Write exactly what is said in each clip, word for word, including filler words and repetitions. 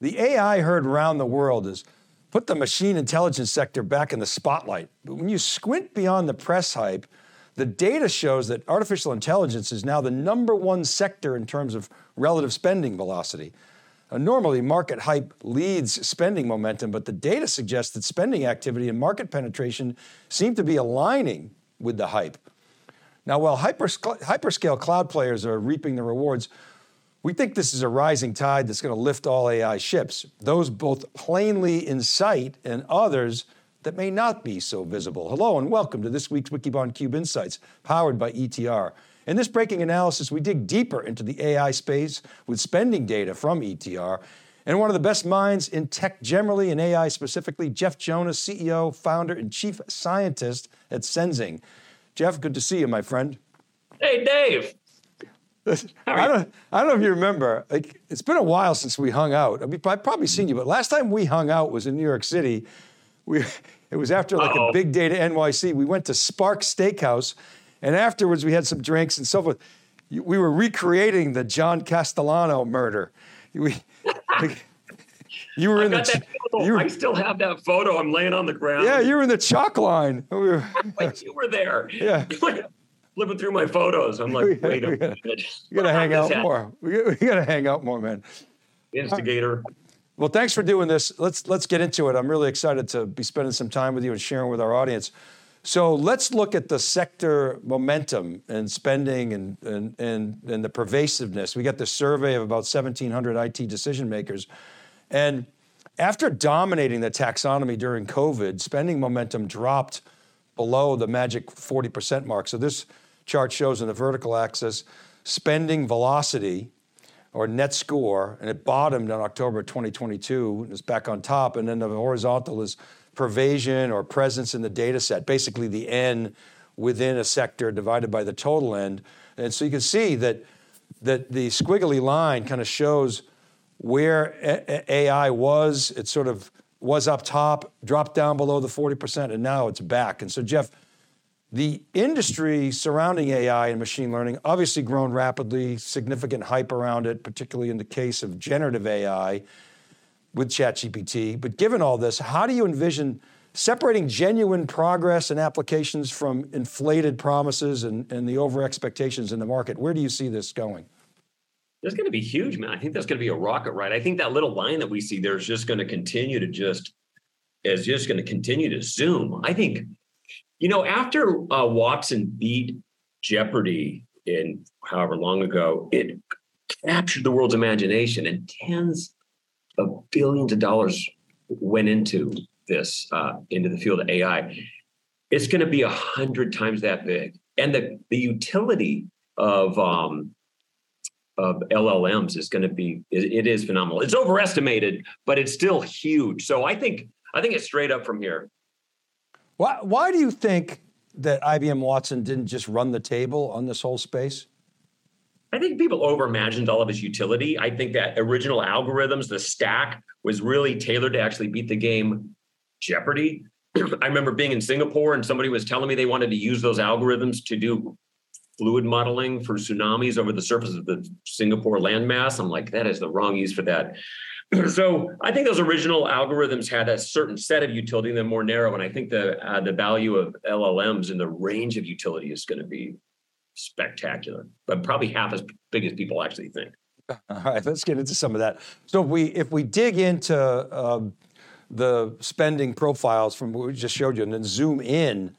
The A I heard around the world has put the machine intelligence sector back in the spotlight. But when you squint beyond the press hype, the data shows that artificial intelligence is now the number one sector in terms of relative spending velocity. Uh, normally, market hype leads spending momentum, but the data suggests that spending activity and market penetration seem to be aligning with the hype. Now, while hypers- hyperscale cloud players are reaping the rewards, we think this is a rising tide that's going to lift all A I ships, those both plainly in sight and others that may not be so visible. Hello and welcome to this week's Wikibon Cube Insights, powered by E T R. In this breaking analysis, we dig deeper into the A I space with spending data from E T R. And one of the best minds in tech generally and A I specifically, Jeff Jonas, C E O, founder, and chief scientist at Senzing. Jeff, good to see you, my friend. Hey, Dave. I don't, I don't know if you remember, like, it's been a while since we hung out. I mean, I've probably seen you, but last time we hung out was in New York City. We, it was after like Uh-oh. a big day to N Y C. We went to Spark Steakhouse, and afterwards we had some drinks and so forth. We were recreating the John Castellano murder. We, like, you were I in got the. That photo. You were, I still have that photo. I'm laying on the ground. Yeah, you were in the chalk line. We were, like you were there. Yeah. Flipping through my photos. I'm like, we, wait a we gotta, minute. We gotta hang out more. We, we gotta hang out more, man. Instigator. Well, thanks for doing this. Let's let's get into it. I'm really excited to be spending some time with you and sharing with our audience. So let's look at the sector momentum and spending and and and, and the pervasiveness. We got this survey of about seventeen hundred I T decision makers, and after dominating the taxonomy during COVID, spending momentum dropped below the magic forty percent mark. So this chart shows in the vertical axis spending velocity or net score, and it bottomed on October twenty twenty-two. It's back on top, and then the horizontal is pervasion or presence in the data set, basically the N within a sector divided by the total N. And so you can see that, that the squiggly line kind of shows where A I was. It sort of was up top, dropped down below the forty percent, and now it's back. And so, Jeff, the industry surrounding A I and machine learning obviously grown rapidly, significant hype around it, particularly in the case of generative A I with ChatGPT. But given all this, how do you envision separating genuine progress and applications from inflated promises and, and the over expectations in the market? Where do you see this going? That's going to be huge, man. I think that's going to be a rocket ride. I think that little line that we see there is just going to continue to just, is just going to continue to zoom. I think, you know, after uh, Watson beat Jeopardy in however long ago, it captured the world's imagination, and tens of billions of dollars went into this, uh, into the field of A I. It's going to be a hundred times that big. And the, the utility of, um, of L L Ms is going to be, it, it is phenomenal. It's overestimated, but it's still huge. So I think, I think it's straight up from here. Why, why do you think that I B M Watson didn't just run the table on this whole space? I think people overimagined all of his utility. I think that original algorithms, the stack, was really tailored to actually beat the game Jeopardy. I remember being in Singapore and somebody was telling me they wanted to use those algorithms to do fluid modeling for tsunamis over the surface of the Singapore landmass. I'm like, that is the wrong use for that. So I think those original algorithms had a certain set of utility and then more narrow. And I think the uh, the value of L L Ms and the range of utility is going to be spectacular, but probably half as big as people actually think. All right, let's get into some of that. So if we if we dig into uh, the spending profiles from what we just showed you, and then zoom in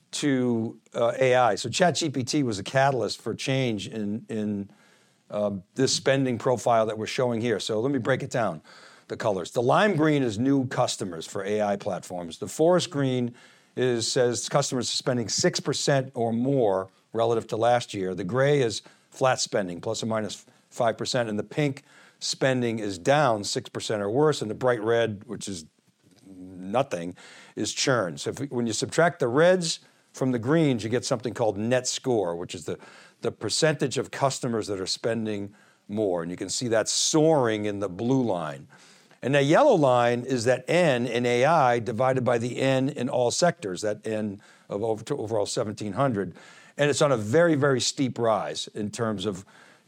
to uh, A I. So ChatGPT was a catalyst for change in in uh, this spending profile that we're showing here. So let me break it down. The colors. The lime green is new customers for A I platforms. The forest green is says customers are spending six percent or more relative to last year. The gray is flat spending, plus or minus five percent, and the pink spending is down six percent or worse, and the bright red, which is nothing, is churn. So if, when you subtract the reds from the greens, you get something called net score, which is the, the percentage of customers that are spending more. And you can see that soaring in the blue line. And the yellow line is that N in A I divided by the N in all sectors, that N of over, overall seventeen hundred. And it's on a very, very steep rise in terms of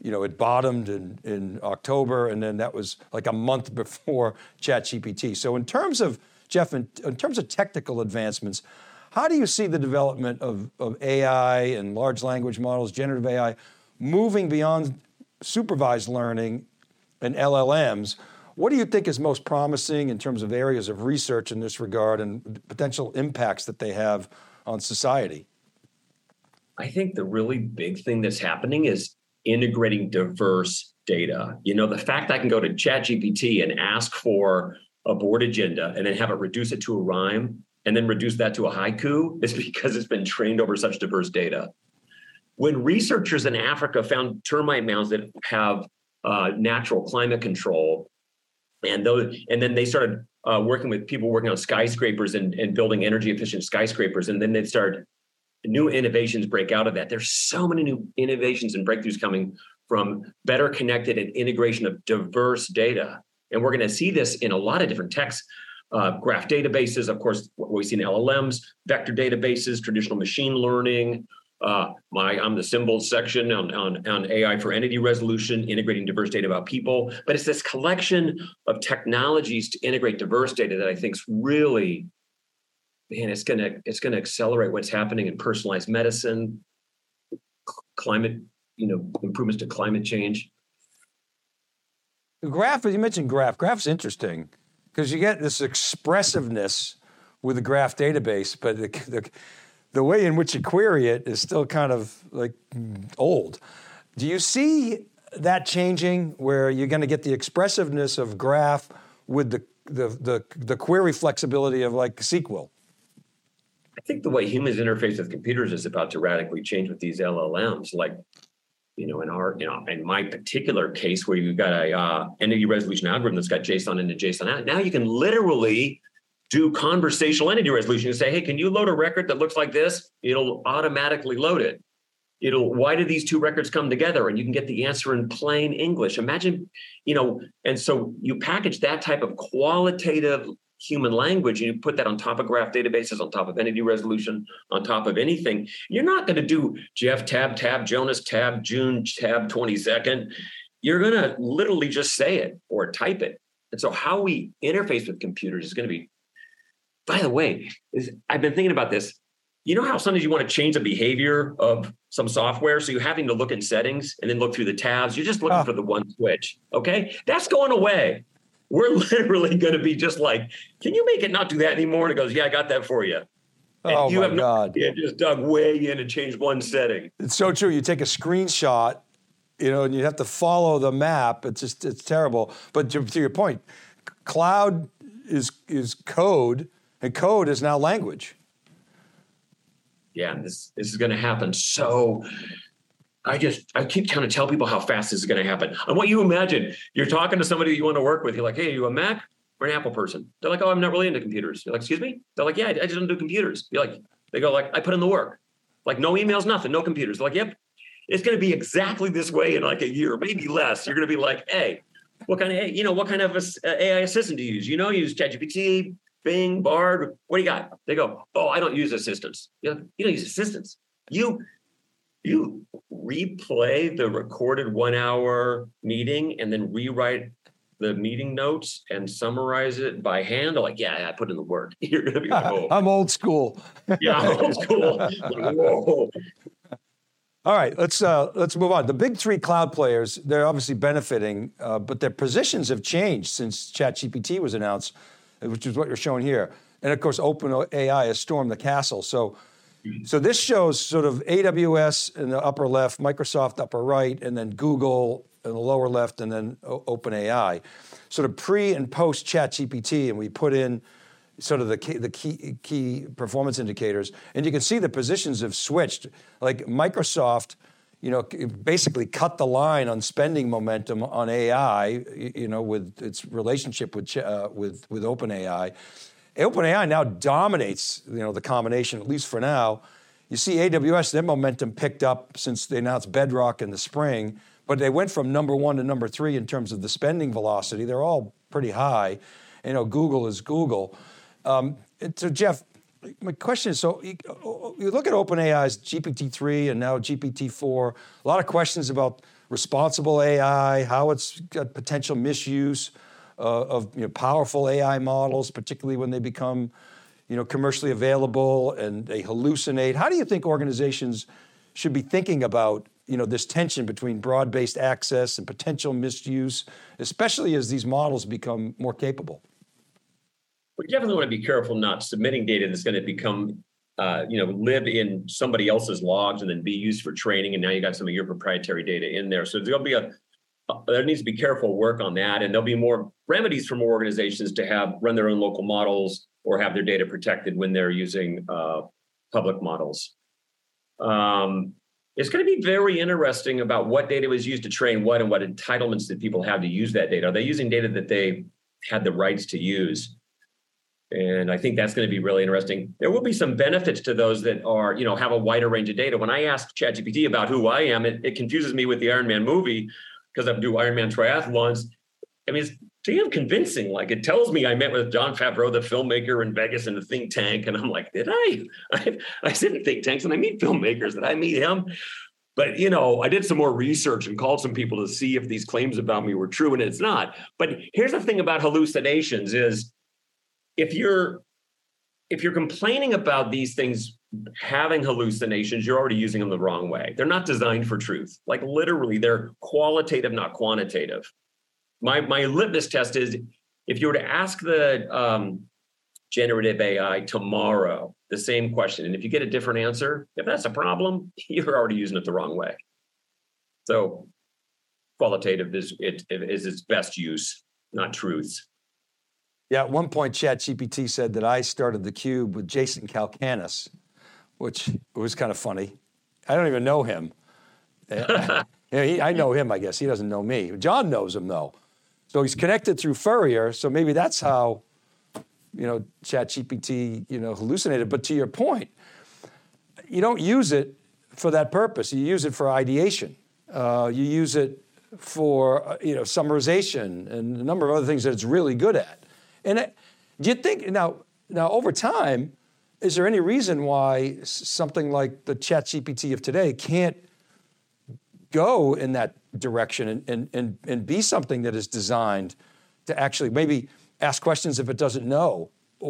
you know, it bottomed in, in October, and then that was like a month before ChatGPT. So in terms of, Jeff, in, in terms of technical advancements, how do you see the development of, of A I and large language models, generative A I, moving beyond supervised learning and L L Ms? What do you think is most promising in terms of areas of research in this regard and potential impacts that they have on society? I think the really big thing that's happening is integrating diverse data. You know, the fact I can go to ChatGPT and ask for a board agenda and then have it reduce it to a rhyme and then reduce that to a haiku is because it's been trained over such diverse data. When researchers in Africa found termite mounds that have uh, natural climate control, and those, and then they started uh, working with people working on skyscrapers and, and building energy efficient skyscrapers, and then they started new innovations break out of that. There's so many new innovations and breakthroughs coming from better connected and integration of diverse data. And we're going to see this in a lot of different texts, uh, graph databases, of course, what we see in L L Ms, vector databases, traditional machine learning. Uh, my, I'm the symbols section on, on, on A I for entity resolution, integrating diverse data about people. But it's this collection of technologies to integrate diverse data that I think is really, man, it's gonna it's gonna accelerate what's happening in personalized medicine, climate, you know, improvements to climate change. Graph, you mentioned graph. Graph's interesting because you get this expressiveness with the graph database, but the, the, the way in which you query it is still kind of like old. Do you see that changing where you're going to get the expressiveness of graph with the, the, the, the query flexibility of like S Q L? I think the way humans interface with computers is about to radically change with these L L Ms. Like, you know, in our, you know, in my particular case where you've got a uh, entity resolution algorithm that's got JSON in and JSON out, now you can literally do conversational entity resolution and say, hey, can you load a record that looks like this? It'll automatically load it. It'll, why did these two records come together? And you can get the answer in plain English. Imagine, you know, and so you package that type of qualitative human language, and you put that on top of graph databases, on top of entity resolution, on top of anything. You're not going to do Jeff tab, tab, Jonas tab, June tab twenty-second. You're going to literally just say it or type it. And so how we interface with computers is going to be, by the way, is, I've been thinking about this. You know how sometimes you want to change the behavior of some software? So you're having to look in settings and then look through the tabs. You're just looking oh. for the one switch. Okay. That's going away. We're literally going to be just like, can you make it not do that anymore? And it goes, yeah, I got that for you. And oh, you my have no God. idea, just dug way in and changed one setting. It's so true. You take a screenshot, you know, and you have to follow the map. It's just, it's terrible. But to, to your point, cloud is is code, and code is now language. Yeah, this this is going to happen. So I just, I keep trying to tell people how fast this is going to happen. I want you to imagine, you're talking to somebody you want to work with. You're like, hey, are you a Mac or an Apple person? They're like, oh, I'm not really into computers. You're like, excuse me? They're like, yeah, I, I just don't do computers. You're like, they go like, I put in the work. Like no emails, nothing, no computers. They're like, yep, it's going to be exactly this way in like a year, maybe less. You're going to be like, hey, what kind of, you know, what kind of A I assistant do you use? You know, you use ChatGPT, Bing, Bard. What do you got? They go, oh, I don't use assistants. You're like, you don't use assistants. You, you replay the recorded one hour meeting and then rewrite the meeting notes and summarize it by hand. I'm like, yeah, I put in the work. You're going to be like, oh. I'm old school. Yeah, I'm old school. Like, whoa. All right, let's uh, let's move on. The big three cloud players, they're obviously benefiting, uh, but their positions have changed since ChatGPT was announced, which is what you're showing here. And of course, OpenAI has stormed the castle. So, so this shows sort of A W S in the upper left, Microsoft upper right, and then Google in the lower left, and then o- OpenAI. Sort of pre and post ChatGPT, and we put in sort of the key, the key, key performance indicators, and you can see the positions have switched. Like Microsoft, you know, basically cut the line on spending momentum on A I, you know, with its relationship with uh, with with OpenAI. OpenAI now dominates, you know, the combination, at least for now. You see A W S, their momentum picked up since they announced Bedrock in the spring, but they went from number one to number three in terms of the spending velocity. They're all pretty high. You know, Google is Google. Um, so Jeff, my question is, so you, you look at OpenAI's G P T three and now G P T four, a lot of questions about responsible A I, how it's got potential misuse uh, of you know, powerful A I models, particularly when they become you know, commercially available and they hallucinate. How do you think organizations should be thinking about you know, this tension between broad-based access and potential misuse, especially as these models become more capable? We definitely want to be careful not submitting data that's going to become, uh, you know, live in somebody else's logs and then be used for training. And now you got some of your proprietary data in there. So there'll be a, uh, there needs to be careful work on that. And there'll be more remedies for more organizations to have run their own local models or have their data protected when they're using uh, public models. Um, it's going to be very interesting about what data was used to train what and what entitlements did people have to use that data. Are they using data that they had the rights to use? And I think that's going to be really interesting. There will be some benefits to those that are, you know, have a wider range of data. When I ask ChatGPT about who I am, it, it confuses me with the Iron Man movie because I do Ironman triathlons. I mean, it's damn convincing. Like it tells me I met with Jon Favreau, the filmmaker in Vegas in the think tank. And I'm like, did I? I, I sit in think tanks and I meet filmmakers. Did I meet him? But, you know, I did some more research and called some people to see if these claims about me were true, and it's not. But here's the thing about hallucinations is, If you're if you're complaining about these things having hallucinations, you're already using them the wrong way. They're not designed for truth. Like literally, they're qualitative, not quantitative. My my litmus test is if you were to ask the um, generative A I tomorrow the same question, and if you get a different answer, if that's a problem, you're already using it the wrong way. So qualitative is it is its best use, not truths. Yeah, at one point, ChatGPT said that I started theCUBE with Jason Calacanis, which was kind of funny. I don't even know him. I, he, I know him, I guess. He doesn't know me. John knows him, though. So he's connected through Furrier, so maybe that's how, you know, ChatGPT, you know, hallucinated. But to your point, you don't use it for that purpose. You use it for ideation. Uh, you use it for, you know, summarization and a number of other things that it's really good at. And it, do you think, now, now over time, is there any reason why something like the ChatGPT of today can't go in that direction and, and, and, and be something that is designed to actually maybe ask questions if it doesn't know,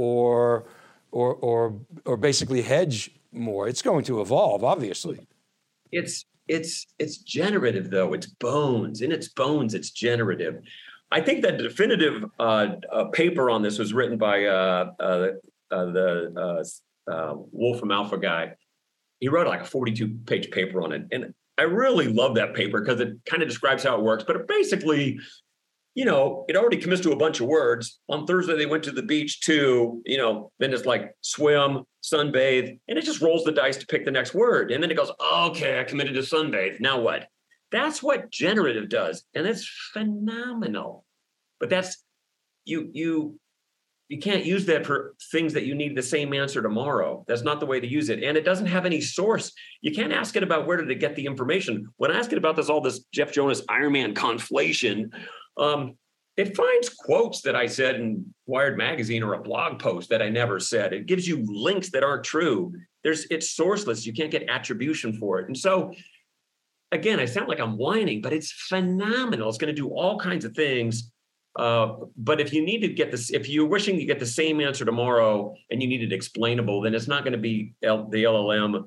or, or, or, or basically hedge more? It's going to evolve, obviously. It's, it's, it's generative, though. It's bones. In its bones, it's generative. I think that definitive uh, uh, paper on this was written by uh, uh, uh, the uh, uh, Wolfram Alpha guy. He wrote like a forty-two page paper on it. And I really love that paper because it kind of describes how it works. But it basically, you know, it already commits to a bunch of words. On Thursday, they went to the beach too. You know, then it's like swim, sunbathe, and it just rolls the dice to pick the next word. And then it goes, oh, okay, I committed to sunbathe. Now what? That's what generative does, and it's phenomenal. But that's you you you can't use that for things that you need the same answer tomorrow. That's not the way to use it, and it doesn't have any source. You can't ask it about where did it get the information. When I ask it about this, all this Jeff Jonas Ironman conflation, um, it finds quotes that I said in Wired magazine or a blog post that I never said. It gives you links that aren't true. There's it's sourceless. You can't get attribution for it, and so. Again, I sound like I'm whining, but it's phenomenal. It's going to do all kinds of things. Uh, but if you need to get this, if you're wishing to get the same answer tomorrow and you need it explainable, then it's not going to be L, the L L M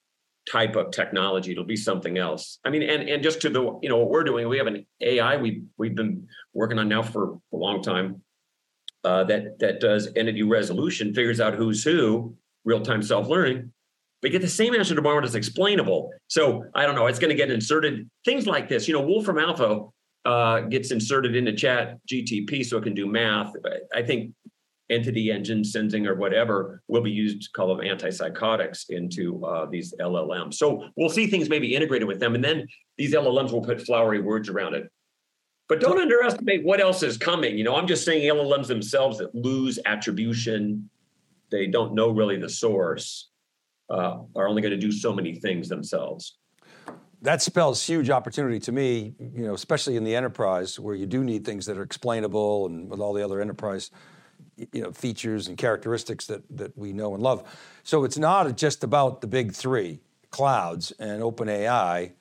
type of technology. It'll be something else. I mean, and and just to the, you know, what we're doing, we have an A I we we've been working on now for a long time uh, that that does entity resolution, figures out who's who, real-time self-learning. But get the same answer tomorrow that's explainable. So I don't know, it's going to get inserted. Things like this, you know, Wolfram Alpha uh, gets inserted into Chat G T P so it can do math. I think entity engine sensing or whatever will be used to call them antipsychotics into uh, these L L Ms. So we'll see things maybe integrated with them. And then these L L Ms will put flowery words around it. But don't underestimate what else is coming. You know, I'm just saying L L Ms themselves that lose attribution. They don't know really the source. Uh, are only going to do so many things themselves. That spells huge opportunity to me, you know, especially in the enterprise where you do need things that are explainable and with all the other enterprise, you know, features and characteristics that, that we know and love. So it's not just about the big three, clouds and OpenAI.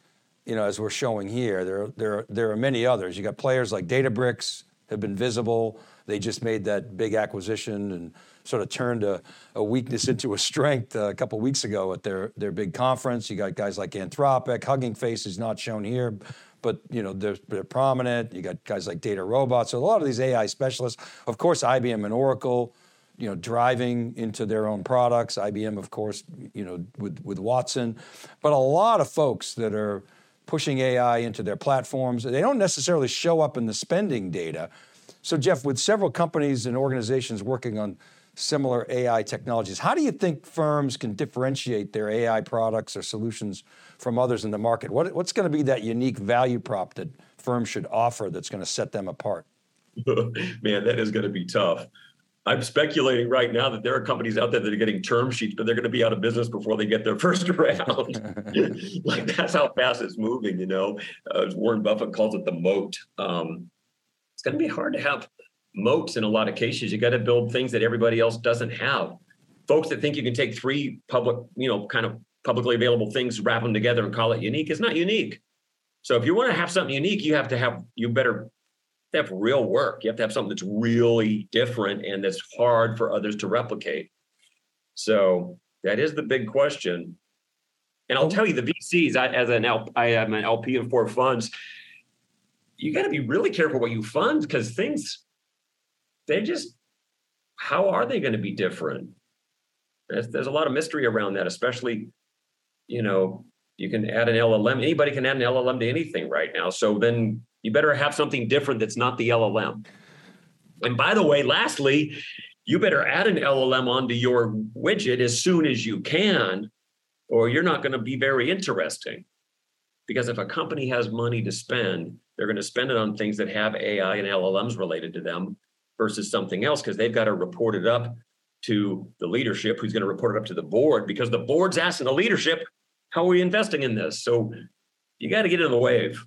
you know, as we're showing here, there, there, there are many others. You got players like Databricks have been visible. They just made that big acquisition and sort of turned a, a weakness into a strength uh, a couple of weeks ago at their, their big conference. You got guys like Anthropic. Hugging Face is not shown here, but you know they're, they're prominent. You got guys like Data Robots. So a lot of these A I specialists, of course, I B M and Oracle, you know, driving into their own products. I B M, of course, you know, with, with Watson, but a lot of folks that are pushing A I into their platforms. They don't necessarily show up in the spending data. So Jeff, with several companies and organizations working on similar A I technologies, how do you think firms can differentiate their A I products or solutions from others in the market? What, what's going to be that unique value prop that firms should offer that's going to set them apart? Man, that is going to be tough. I'm speculating right now that there are companies out there that are getting term sheets, but they're going to be out of business before they get their first round. Like that's how fast it's moving, you know. Uh, Warren Buffett calls it the moat. Um, it's going to be hard to have moats in a lot of cases. You got to build things that everybody else doesn't have. Folks that think you can take three public, you know, kind of publicly available things, wrap them together and call it unique, it's not unique. So if you want to have something unique, you have to have, you better have real work. You have to have something that's really different and that's hard for others to replicate. So that is the big question. And I'll tell you, the V Cs, I, as an L, I am an L P of four funds, you got to be really careful what you fund because things, they just, how are they going to be different? There's, there's a lot of mystery around that, especially, you know, you can add an L L M. Anybody can add an L L M to anything right now. So then you better have something different that's not the L L M. And by the way, lastly, you better add an L L M onto your widget as soon as you can, or you're not going to be very interesting. Because if a company has money to spend, they're going to spend it on things that have A I and L L Ms related to them versus something else, because they've got to report it up to the leadership, who's going to report it up to the board, because the board's asking the leadership, how are we investing in this? So you got to get in the wave.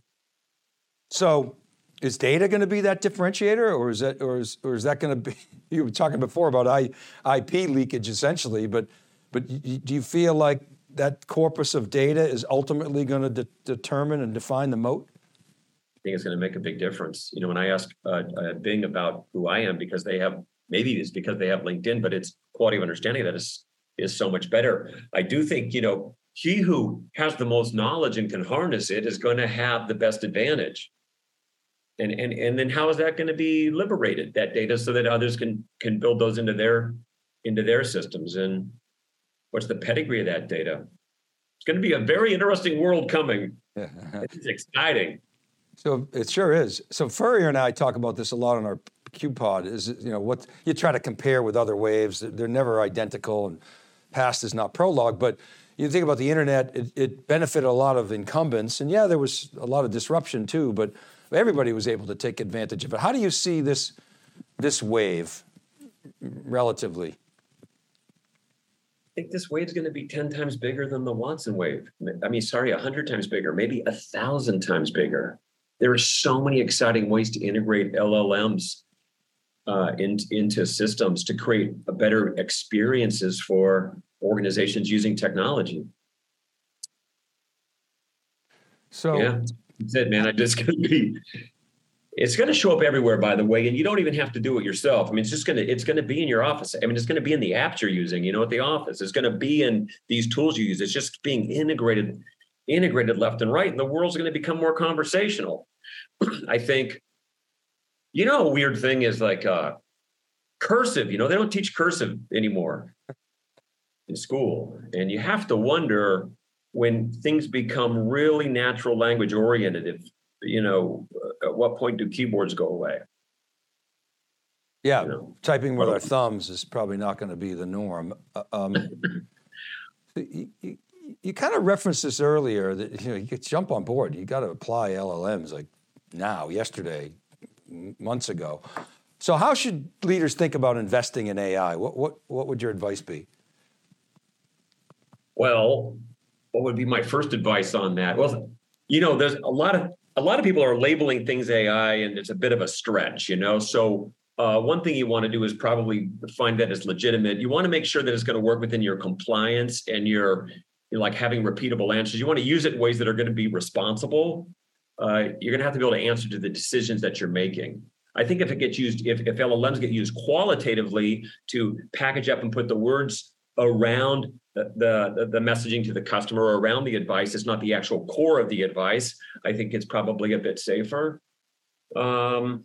So is data going to be that differentiator, or is that, or is, or is that going to be, you were talking before about I, I P leakage essentially, but, but do you feel like that corpus of data is ultimately going to de- determine and define the moat? I think it's going to make a big difference. You know, when I ask uh, uh, Bing about who I am, because they have, maybe it's because they have LinkedIn, but its quality of understanding that is, is so much better. I do think, you know, he who has the most knowledge and can harness it is going to have the best advantage. And, and, and then how is that going to be liberated, that data, so that others can, can build those into their, into their systems? And what's the pedigree of that data? It's going to be a very interesting world coming. It's exciting. So it sure is. So Furrier and I talk about this a lot on our QPod, is, you know, what you try to compare with other waves. They're never identical, and past is not prologue, but you think about the internet, it, it benefited a lot of incumbents, and yeah, there was a lot of disruption too, but everybody was able to take advantage of it. How do you see this, this wave relatively? I think this wave's going to be ten times bigger than the Watson wave. I mean, sorry, one hundred times bigger, maybe a thousand times bigger. There are so many exciting ways to integrate L L Ms uh, in, into systems to create a better experiences for organizations using technology. So yeah, that's it, man. I just going to be. It's going to show up everywhere, by the way, and you don't even have to do it yourself. I mean, it's just going to, it's going to be in your office. I mean, it's going to be in the apps you're using, you know, at the office. It's going to be in these tools you use. It's just being integrated, integrated left and right. And the world's going to become more conversational. I think, you know, a weird thing is like uh, cursive, you know, they don't teach cursive anymore in school. And you have to wonder when things become really natural language oriented, if, you know, at what point do keyboards go away? Yeah, you know? Typing with our thumbs is probably not going to be the norm. Um, you, you, you kind of referenced this earlier, that you know you could jump on board. You got to apply L L Ms like now, yesterday, months ago. So how should leaders think about investing in A I? What what what would your advice be? Well, what would be my first advice on that? Well, you know, there's a lot of a lot of people are labeling things A I, and it's a bit of a stretch, you know. So uh, one thing you want to do is probably find that it's legitimate. You want to make sure that it's going to work within your compliance and your you know, like having repeatable answers. You want to use it in ways that are going to be responsible. Uh, you're going to have to be able to answer to the decisions that you're making. I think if it gets used, if, if L L Ms get used qualitatively to package up and put the words around the, the, the messaging to the customer or around the advice, it's not the actual core of the advice, I think it's probably a bit safer. Um,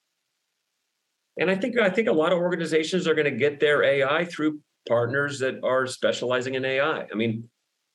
and I think I think a lot of organizations are going to get their A I through partners that are specializing in A I. I mean,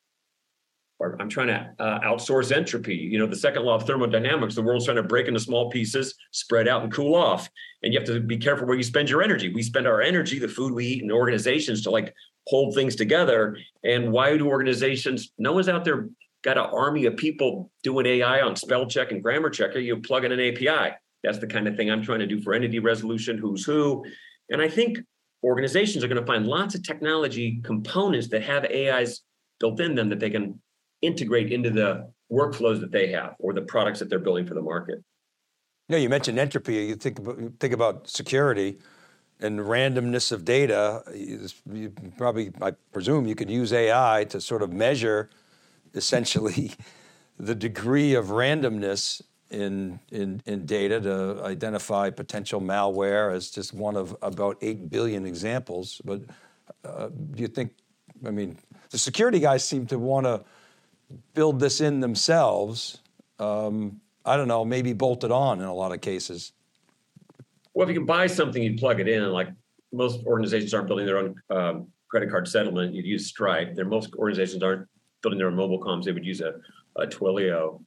I'm trying to uh, outsource entropy. You know, the second law of thermodynamics, the world's trying to break into small pieces, spread out and cool off. And you have to be careful where you spend your energy. We spend our energy, the food we eat in organizations to like hold things together. And why do organizations, no one's out there got an army of people doing A I on spell check and grammar checker. You plug in an A P I. That's the kind of thing I'm trying to do for entity resolution, who's who. And I think organizations are going to find lots of technology components that have A Is built in them that they can integrate into the workflows that they have or the products that they're building for the market. Yeah, you mentioned entropy. You think about, you think about security and randomness of data. You, you probably, I presume, you could use A I to sort of measure essentially the degree of randomness in, in, in data to identify potential malware as just one of about eight billion examples. But uh, do you think, I mean, the security guys seem to want to build this in themselves. Um, I don't know, maybe bolt it on in a lot of cases. Well, if you can buy something, you plug it in. Like most organizations aren't building their own um, credit card settlement. You'd use Stripe. There, most organizations aren't building their own mobile comms. They would use a, a Twilio.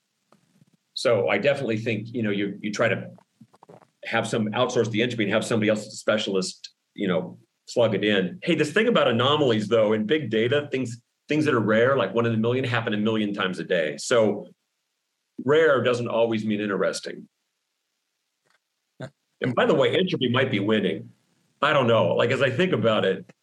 So I definitely think, you know, you you try to have some outsource the entropy and have somebody else, a specialist, you know, plug it in. Hey, this thing about anomalies though, in big data, things Things that are rare, like one in a million, happen a million times a day. So rare doesn't always mean interesting. And by the way, entropy might be winning. I don't know. Like, as I think about it,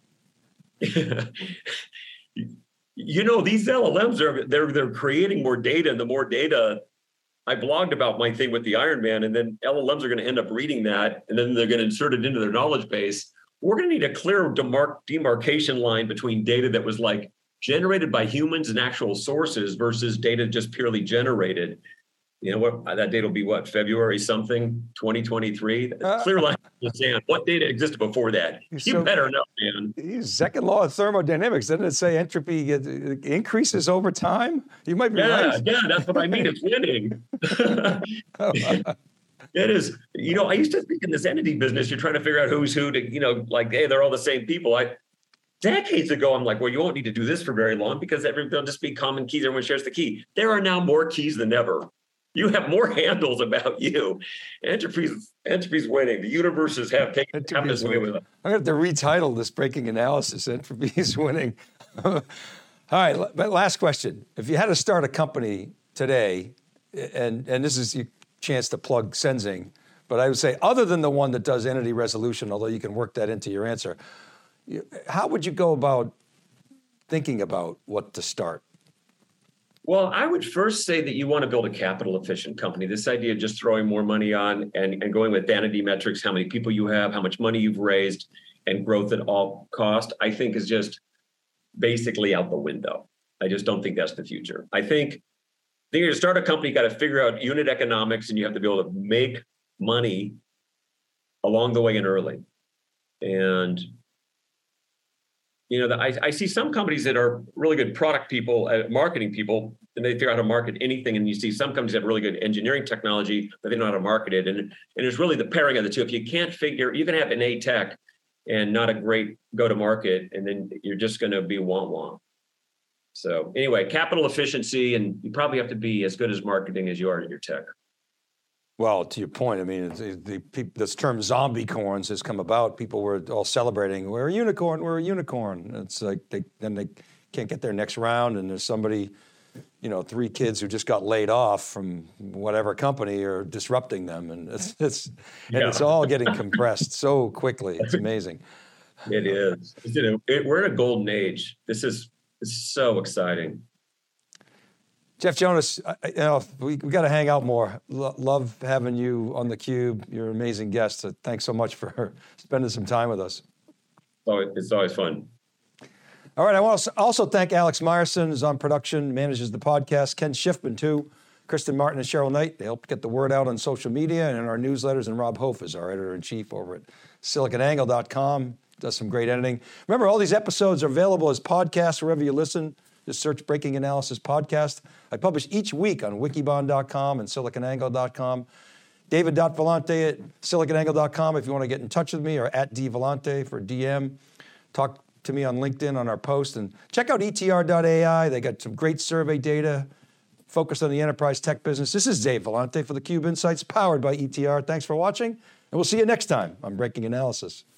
you know, these L L Ms are they're they're creating more data, and the more data. I blogged about my thing with the Iron Man, and then L L Ms are going to end up reading that, and then they're going to insert it into their knowledge base. We're going to need a clear demar- demarcation line between data that was like generated by humans and actual sources versus data just purely generated. You know what? That date will be what, February something, twenty twenty-three. Uh, Clear line in the sand. What data existed before that? You so, better know, man. Second law of thermodynamics, doesn't it say entropy increases over time? You might be yeah, right. Yeah, that's what I mean. It's winning. It is. You know, I used to think in this entity business, you're trying to figure out who's who to, you know, like, hey, they're all the same people. I Decades ago, I'm like, well, you won't need to do this for very long because everything will just be common keys. Everyone shares the key. There are now more keys than ever. You have more handles about you. Entropy's, entropy's winning. The universes have taken this way with them. I'm going to have to retitle this breaking analysis. Entropy's winning. All right, last question. If you had to start a company today, and, and this is your chance to plug Senzing, but I would say other than the one that does entity resolution, although you can work that into your answer, how would you go about thinking about what to start? Well, I would first say that you want to build a capital efficient company. This idea of just throwing more money on and, and going with vanity metrics, how many people you have, how much money you've raised, and growth at all cost, I think is just basically out the window. I just don't think that's the future. I think, I think to start a company, you got to figure out unit economics, and you have to be able to make money along the way and early. And You know, the, I, I see some companies that are really good product people, uh, marketing people, and they figure out how to market anything. And you see some companies that have really good engineering technology, but they don't know how to market it. And, and it's really the pairing of the two. If you can't figure, you can have innate tech and not a great go-to-market, and then you're just going to be wah-wah. So anyway, capital efficiency, and you probably have to be as good as marketing as you are in your tech. Well, to your point, I mean, the, the, this term zombie-corns has come about. People were all celebrating, we're a unicorn, we're a unicorn. It's like, they, then they can't get their next round, and there's somebody, you know, three kids who just got laid off from whatever company are disrupting them. And it's, it's, and yeah. it's all getting compressed so quickly. It's amazing. It is. It's, you know, it, we're in a golden age. This is, this is so exciting. Jeff Jonas, I, you know, we, we got to hang out more. Lo- love having you on theCUBE. You're an amazing guest. So thanks so much for spending some time with us. Oh, it's always fun. All right, I want to also thank Alex Meyerson, who's on production, manages the podcast. Ken Schiffman, too. Kristen Martin and Cheryl Knight, they help get the word out on social media and in our newsletters. And Rob Hof is our editor-in-chief over at silicon angle dot com. Does some great editing. Remember, all these episodes are available as podcasts wherever you listen. Just search Breaking Analysis Podcast. I publish each week on wikibon dot com and silicon angle dot com. David Vellante at silicon angle dot com if you want to get in touch with me, or at dvellante for D M. Talk to me on LinkedIn on our post, and check out E T R dot A I. They got some great survey data focused on the enterprise tech business. This is Dave Vellante for theCUBE Insights, powered by E T R. Thanks for watching, and we'll see you next time on Breaking Analysis.